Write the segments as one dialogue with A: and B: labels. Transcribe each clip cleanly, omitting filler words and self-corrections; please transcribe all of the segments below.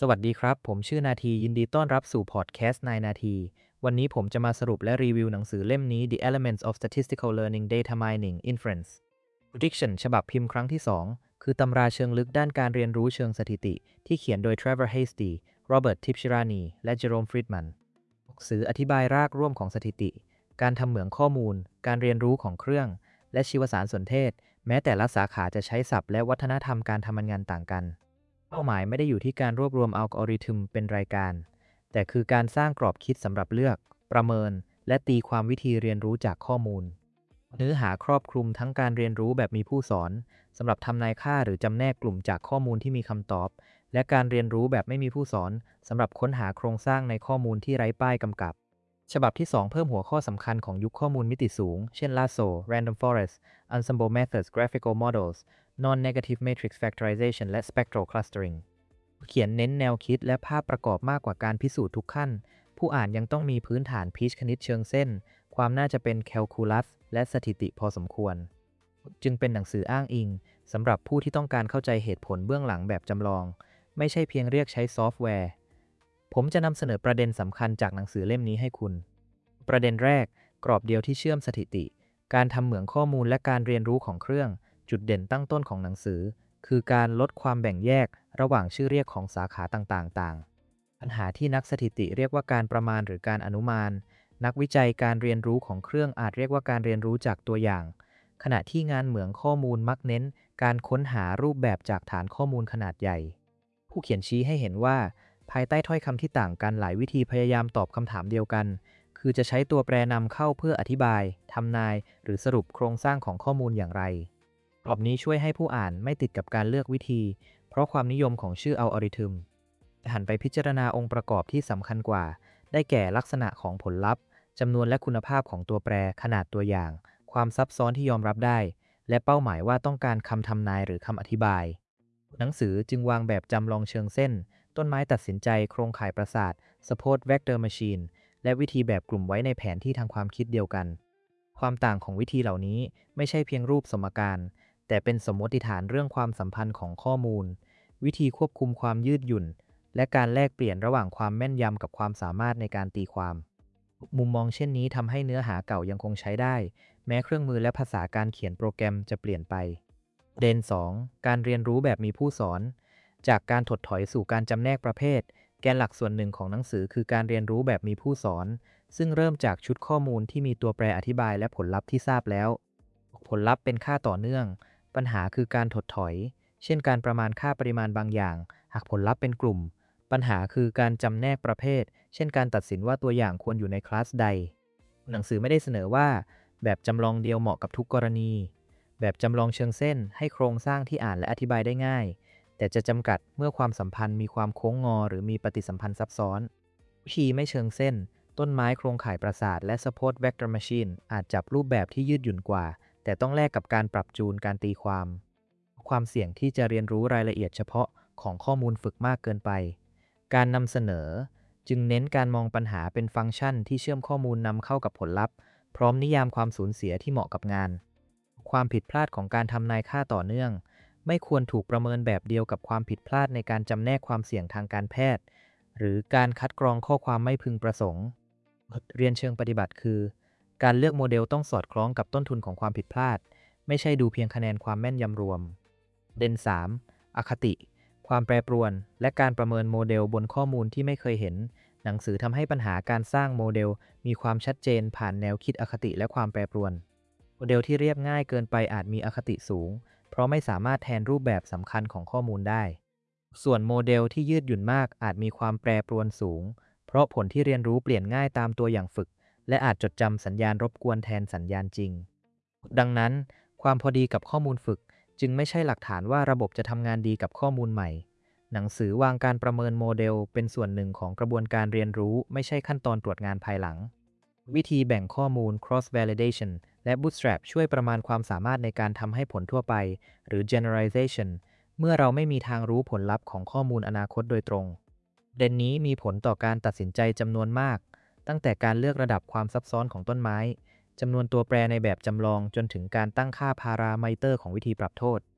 A: สวัสดีครับ ผมชื่อนาทียินดีต้อนรับสู่พอดแคสต์นายนาทีวันนี้ผมจะมาสรุปและรีวิวหนังสือเล่มนี้ The Elements of Statistical Learning Data Mining Inference Prediction ฉบับพิมพ์ครั้งที่ 2 คือตำราเชิงลึกด้านการเรียนรู้เชิงสถิติที่เขียนโดย Trevor Hasty Robert Tibshirani และ Jerome Friedman หนังสืออธิบายรากร่วมของสถิติการทำเหมืองข้อมูลการเรียนรู้ของเครื่องและชีวสารสนเทศแม้แต่ละสาขาจะใช้ศัพท์และวัฒนธรรมการทำงานต่างกัน เป้าหมายไม่ได้อยู่ที่การรวบรวมอัลกอริทึมเป็นรายการ แต่คือการสร้างกรอบคิดสำหรับเลือก ประเมิน และตีความวิธีเรียนรู้จากข้อมูล เนื้อหาครอบคลุมทั้งการเรียนรู้แบบมีผู้สอนสำหรับทำนายค่าหรือจำแนกกลุ่มจากข้อมูลที่มีคำตอบ และการเรียนรู้แบบไม่มีผู้สอนสำหรับค้นหาโครงสร้างในข้อมูลที่ไร้ป้ายกำกับ ฉบับที่ 2 เพิ่มหัวข้อสำคัญของยุคข้อมูลมิติสูง เช่น Lasso Random Forest Ensemble Methods Graphical Models Non-Negative Matrix Factorization และ Spectral Clustering เขียนเน้นแนวคิดและภาพประกอบมากกว่าการพิสูจน์ทุกขั้น ผู้อ่านยังต้องมีพื้นฐานพีชคณิตเชิงเส้น ความน่าจะเป็นแคลคูลัสและสถิติพอสมควร จึงเป็นหนังสืออ้างอิงสำหรับผู้ที่ต้องการเข้าใจเหตุผลเบื้องหลังแบบจำลอง ไม่ใช่เพียงเรียกใช้ซอฟต์แวร์ ผมจะนำเสนอประเด็นสำคัญจากหนังสือเล่มนี้ให้คุณ ประเด็นแรก กรอบเดียวที่เชื่อมสถิติ การทำเหมืองข้อมูลและการเรียนรู้ของเครื่อง จุดเด่นตั้งต้นของหนังสือ คือการลดความแบ่งแยกระหว่างชื่อเรียกของสาขาต่างๆปัญหาที่นักสถิติเรียกว่าการประมาณหรือการอนุมาน นักวิจัยการเรียนรู้ของเครื่องอาจเรียกว่าการเรียนรู้จากตัวอย่าง ขณะที่งานเหมืองข้อมูลมักเน้นการค้นหารูปแบบจากฐานข้อมูลขนาดใหญ่ ผู้เขียนชี้ให้เห็นว่าภายใต้ถ้อยคำที่ต่างกันหลายวิธีพยายามตอบคำถามเดียวกัน คือจะใช้ตัวแปรนำเข้าเพื่ออธิบาย ทำนาย หรือสรุปโครงสร้างของข้อมูลอย่างไรกรอบนี้ช่วยให้ผู้อ่านไม่ติดกับการเลือกวิธี เพราะความนิยมของชื่ออัลกอริทึมแต่หันไปพิจารณาองค์ประกอบที่สำคัญกว่า ได้แก่ลักษณะของผลลัพธ์จำนวนและคุณภาพของตัวแปรขนาดตัวอย่าง ความซับซ้อนที่ยอมรับได้ และเป้าหมายว่าต้องการคำทำนายหรือคำอธิบาย หนังสือจึงวางแบบจำลองเชิงเส้น ต้นไม้ตัดสินใจโครงข่ายประสาท Support Vector Machine และวิธีแบบกลุ่มไว้ในแผนที่ทางความคิดเดียวกัน ความต่างของวิธีเหล่านี้ไม่ใช่เพียงรูปสมการ แต่เป็นสมมติฐานเรื่องความสัมพันธ์ของข้อมูล วิธีควบคุมความยืดหยุ่น และการแลกเปลี่ยนระหว่างความแม่นยำกับความสามารถในการตีความ มุมมองเช่นนี้ทำให้เนื้อหาเก่ายังคงใช้ได้ แม้เครื่องมือและภาษาการเขียนโปรแกรมจะเปลี่ยนไปเดน2การเรียนรู้แบบมีผู้สอน จากการถดถอยสู่การจำแนกประเภท แกนหลักส่วนหนึ่งของหนังสือคือการเรียนรู้แบบมีผู้สอน ซึ่งเริ่มจากชุดข้อมูลที่มีตัวแปรอธิบายและผลลัพธ์ที่ทราบแล้ว ผลลัพธ์เป็นค่าต่อเนื่อง ปัญหาคือการถดถอย เช่นการประมาณค่าปริมาณบางอย่าง หากผลลัพธ์เป็นกลุ่ม ปัญหาคือการจำแนกประเภท เช่นการตัดสินว่าตัวอย่างควรอยู่ในคลาสใด หนังสือไม่ได้เสนอว่าแบบจำลองเดียวเหมาะกับทุกกรณี แบบจำลองเชิงเส้นให้โครงสร้างที่อ่านและอธิบายได้ง่าย แต่จะจำกัดเมื่อความสัมพันธ์มีความโค้งงอหรือมีปฏิสัมพันธ์ซับซ้อน วิธีไม่เชิงเส้น ต้นไม้โครงข่ายประสาทและ Support Vector Machine อาจจับรูปแบบที่ยืดหยุ่นกว่า แต่ต้องแลกกับการปรับจูนการตีความ ความเสี่ยงที่จะเรียนรู้รายละเอียดเฉพาะของข้อมูลฝึกมากเกินไป การนำเสนอจึงเน้นการมองปัญหาเป็นฟังก์ชันที่เชื่อมข้อมูลนำเข้ากับผลลัพธ์ พร้อมนิยามความสูญเสียที่เหมาะกับงาน ความผิดพลาดของการทำนายค่าต่อเนื่อง ไม่ควรถูกประเมินแบบเดียวกับความผิดพลาดในการจำแนกความเสี่ยงทางการแพทย์ หรือการคัดกรองข้อความไม่พึงประสงค์ เรียนเชิงปฏิบัติคือ การเลือกโมเดลต้องสอดคล้องกับต้นทุนของความผิดพลาด ไม่ใช่ดูเพียงคะแนนความแม่นยำรวม เด่น3อคติ ความแปรปรวน และการประเมินโมเดลบนข้อมูลที่ไม่เคยเห็น หนังสือทำให้ปัญหาการสร้างโมเดลมีความชัดเจนผ่านแนวคิดอคติและความแปรปรวน โมเดลที่เรียบง่ายเกินไปอาจมีอคติสูง เพราะไม่สามารถแทนรูปแบบสำคัญของข้อมูลได้ ส่วนโมเดลที่ยืดหยุ่นมากอาจมีความแปรปรวนสูง เพราะผลที่เรียนรู้เปลี่ยนง่ายตามตัวอย่างฝึก และอาจจดจำสัญญาณรบกวนแทนสัญญาณจริง ดังนั้นความพอดีกับข้อมูลฝึกจึงไม่ใช่หลักฐานว่าระบบจะทำงานดีกับข้อมูลใหม่ หนังสือวางการประเมินโมเดลเป็นส่วนหนึ่งของกระบวนการเรียนรู้ไม่ใช่ขั้นตอนตรวจงานภายหลัง วิธีแบ่งข้อมูล cross validation และ bootstrap ช่วยประมาณความสามารถในการทำให้ผลทั่วไปหรือ generalization เมื่อเราไม่มีทางรู้ผลลัพธ์ของข้อมูลอนาคตโดยตรงเด่นนี้มีผลต่อการตัดสินใจจำนวนมากตั้งแต่การเลือกระดับความซับซ้อนของต้นไม้จำนวนตัวแปรในแบบจำลองจนถึงการตั้งค่าพาราไมเตอร์ของวิธีปรับโทษ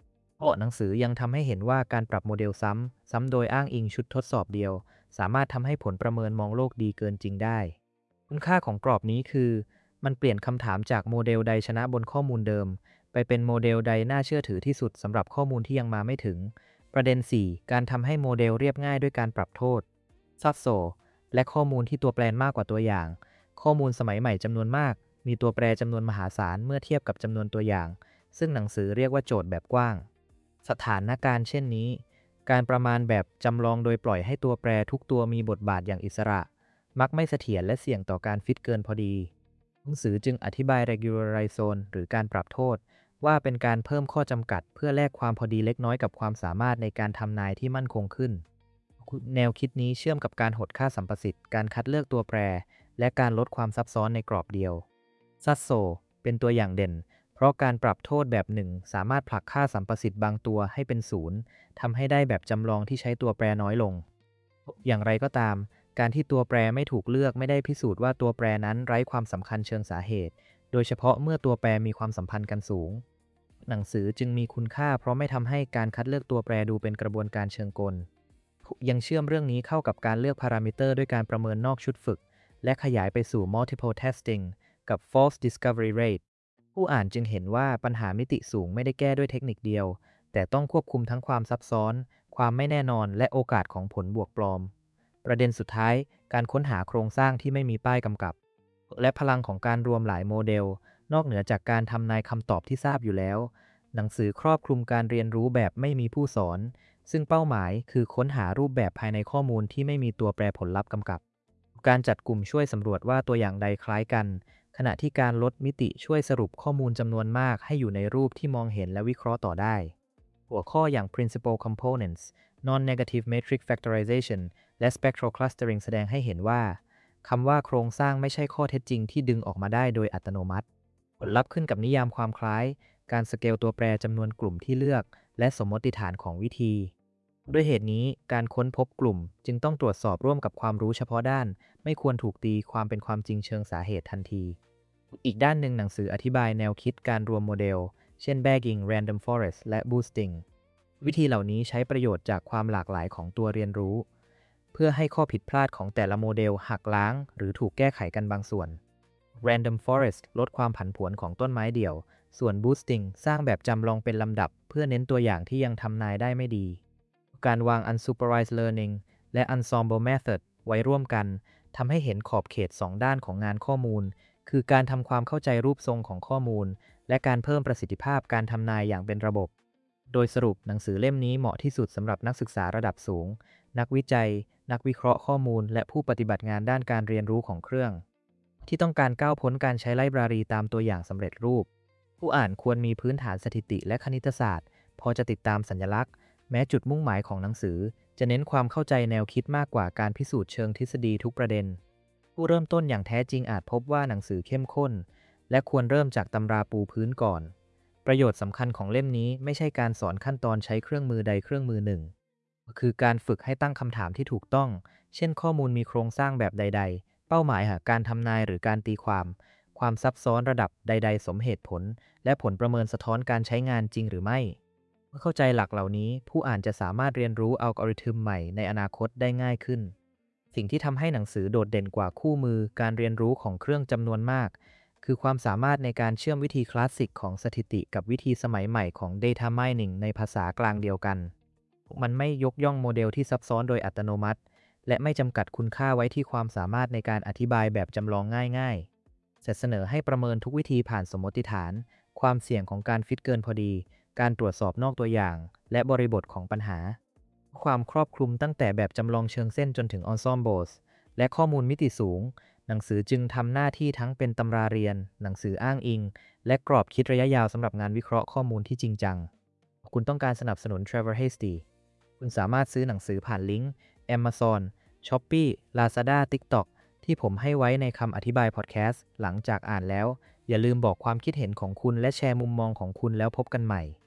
A: หนังสือยังทำให้เห็นว่าการปรับโมเดลซ้ำโดยอ้างอิงชุดทดสอบเดียวสามารถทำให้ผลประเมินมองโลกดีเกินจริงได้คุณค่าของกรอบนี้คือมันเปลี่ยนคำถามจากโมเดลใดชนะบนข้อมูลเดิมไปเป็นโมเดลใดน่าเชื่อถือที่สุดสำหรับข้อมูลที่ยังมาไม่ถึงประเด็น 4 การทำให้โมเดลเรียบง่ายด้วยการปรับโทษซับโซและข้อมูลที่ตัวแปรมากกว่าตัวอย่างข้อมูลสมัยใหม่จำนวนมากมีตัวแปรจำนวนมหาศาลเมื่อเทียบกับจำนวนตัวอย่างซึ่งหนังสือเรียกว่าโจทย์แบบกว้างสถานการณ์เช่นนี้การประมาณแบบจำลองโดยปล่อยให้ตัวแปรทุกตัวมีบทบาทอย่างอิสระมักไม่เสถียรและเสี่ยงต่อการฟิตเกินพอดีหนังสือจึงอธิบาย regularization หรือการปรับโทษว่าเป็นการเพิ่มข้อจำกัดเพื่อแลกความพอดีเล็กน้อยกับความสามารถในการทำนายที่มั่นคงขึ้นแนวคิดนี้เชื่อมกับการหดค่าสัมประสิทธิ์การคัดเลือกตัวแปรและการลดความซับซ้อนในกรอบเดียวซัสโซเป็นตัวอย่างเด่นเพราะการปรับโทษแบบหนึ่งสามารถผลักค่าสัมประสิทธิ์บางตัวให้เป็นศูนย์ทำให้ได้แบบจำลองที่ใช้ตัวแปรน้อยลงอย่างไรก็ตามการที่ตัวแปรไม่ถูกเลือกไม่ได้พิสูจน์ว่าตัวแปรนั้นไร้ความสำคัญเชิงสาเหตุโดยเฉพาะเมื่อตัวแปรมีความสัมพันธ์กันสูงหนังสือจึงมีคุณค่าเพราะไม่ทำให้การคัดเลือกตัวแปรดูเป็นกระบวนการเชิงกลยังเชื่อมเรื่องนี้เข้ากับการเลือกพารามิเตอร์ด้วยการประเมินนอกชุดฝึกและขยายไปสู่ multiple testing กับ false discovery rate ผู้อ่านจึงเห็นว่าปัญหามิติสูงไม่ได้แก้ด้วยเทคนิคเดียวแต่ต้องควบคุมทั้งความซับซ้อนความไม่แน่นอนและโอกาสของผลบวกปลอมประเด็นสุดท้ายการค้นหาโครงสร้างที่ไม่มีป้ายกำกับและพลังของการรวมหลายโมเดลนอกเหนือจากการทำนายคำตอบที่ทราบอยู่แล้วหนังสือครอบคลุมการเรียนรู้แบบไม่มีผู้สอนซึ่งเป้าหมายคือค้นหารูปแบบภายในข้อมูลที่ไม่มีตัวแปรผลลัพธ์กำกับการจัดกลุ่มช่วยสำรวจว่าตัวอย่างใดคล้ายกันขณะที่การลดมิติช่วยสรุปข้อมูลจำนวนมากให้อยู่ในรูปที่มองเห็นและวิเคราะห์ต่อได้หัวข้ออย่าง principal components non-negative matrix factorization และ spectral clustering แสดงให้เห็นว่าคำว่าโครงสร้างไม่ใช่ข้อเท็จจริงที่ดึงออกมาได้โดยอัตโนมัติผลลัพธ์ขึ้นกับนิยามความคล้ายการสเกลตัวแปรจำนวนกลุ่มที่เลือกและสมมติฐานของวิธีด้วยเหตุนี้การค้นพบกลุ่มจึงต้องตรวจสอบร่วมกับความรู้เฉพาะด้านไม่ควรถูกตีความเป็นความจริงเชิงสาเหตุทันทีอีกด้านหนึ่งหนังสืออธิบายแนวคิดการรวมโมเดลเช่น bagging random forest และ boosting วิธีเหล่านี้ใช้ประโยชน์จากความหลากหลายของตัวเรียนรู้เพื่อให้ข้อผิดพลาดของแต่ละโมเดลหักล้างหรือถูกแก้ไขกันบางส่วน Random Forest ลดความผันผวนของต้นไม้เดี่ยวส่วน Boosting สร้างแบบจำลองเป็นลำดับเพื่อเน้นตัวอย่างที่ยังทำนายได้ไม่ดีการวาง Unsupervised Learning และ Ensemble Method ไว้ร่วมกันทำให้เห็นขอบเขต2ด้านของงานข้อมูลคือการทำความเข้าใจรูปทรงของข้อมูลและการเพิ่มประสิทธิภาพการทำนายอย่างเป็นระบบโดยสรุปหนังสือเล่มนี้เหมาะที่สุดสำหรับนักศึกษาระดับสูงนักวิจัยนักวิเคราะห์ข้อมูลและผู้ปฏิบัติงานด้านการเรียนรู้ของเครื่องที่ต้องการก้าวพ้นการใช้ไลบรารีตามตัวอย่างสำเร็จรูปผู้อ่านควรมีพื้นฐานสถิติและคณิตศาสตร์พอจะติดตามสัญลักษณ์แม้จุดมุ่งหมายของหนังสือจะเน้นความเข้าใจแนวคิดมากกว่าการพิสูจน์เชิงทฤษฎีทุกประเด็นผู้เริ่มต้นอย่างแท้จริงอาจพบว่าหนังสือเข้มข้นและควรเริ่มจากตำราปูพื้นก่อนประโยชน์สำคัญของเล่มนี้ไม่ใช่การสอนขั้นตอนใช้เครื่องมือใดเครื่องมือหนึ่งคือการฝึกให้ตั้งคำถามที่ถูกต้องเช่นข้อมูลมีโครงสร้างแบบใดๆเป้าหมายหาการทำนายหรือการตีความซับซ้อนระดับใดๆสมเหตุผลและผลประเมินสะท้อนการใช้งานจริงหรือไม่เมื่อเข้าใจหลักเหล่านี้ผู้อ่านจะสามารถเรียนรู้อัลกอริทึมใหม่ในอนาคตได้ง่ายขึ้นสิ่งที่ทำให้หนังสือโดดเด่นกว่าคู่มือการเรียนรู้ของเครื่องจำนวนมากคือความสามารถในการเชื่อมวิธีคลาสสิกของสถิติกับวิธีสมัยใหม่ของ Data Mining ในภาษากลางเดียวกันมันไม่ยกย่องโมเดลที่ซับซ้อนโดยอัตโนมัติและไม่จำกัดคุณค่าไว้ที่ความสามารถในการอธิบายแบบจำลองง่ายๆจะเสนอให้ประเมินทุกวิธีผ่านสมมติฐานความเสี่ยงของการฟิตเกินพอดีการตรวจสอบนอกตัวอย่างและบริบทของปัญหาความครอบคลุมตั้งแต่แบบจำลองเชิงเส้นจนถึง Ensembles และข้อมูลมิติสูงหนังสือจึงทำหน้าที่ทั้งเป็นตำราเรียนหนังสืออ้างอิงและกรอบคิดระยะยาวสำหรับงานวิเคราะห์ข้อมูลที่จริงจังคุณต้องการสนับสนุน Trevor Hasty คุณสามารถซื้อหนังสือผ่านลิงก์ Amazon Shopee Lazada TikTok ที่ผมให้ไว้ในคำอธิบายพอดแคสต์หลังจากอ่านแล้วอย่าลืมบอกความคิดเห็นของคุณและแชร์มุมมองของคุณแล้วพบกันใหม่